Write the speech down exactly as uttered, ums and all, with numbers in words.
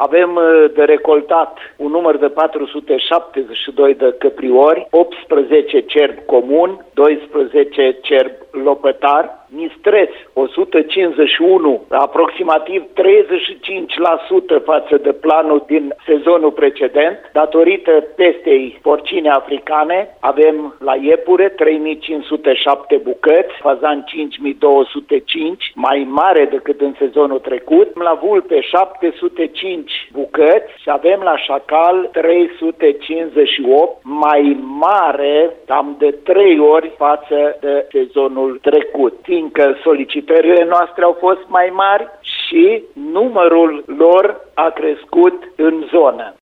Avem de recoltat un număr de patru sute șaptezeci și doi de căpriori, optsprezece cerbi comun, doisprezece cerbi lopătar, mistreț o sută cincizeci și unu, aproximativ treizeci și cinci la sută față de planul din sezonul precedent, datorită pestei porcine africane. Avem la iepure trei mii cinci sute șapte bucăți, fazan cinci mii două sute cinci, mai mare decât în sezonul trecut. La vulpe șapte sute cinci bucăți și avem la șacal trei sute cincizeci și opt, mai mare cam de trei ori față de sezonul trecut, fiindcă solicitările noastre au fost mai mari și numărul lor a crescut în zonă.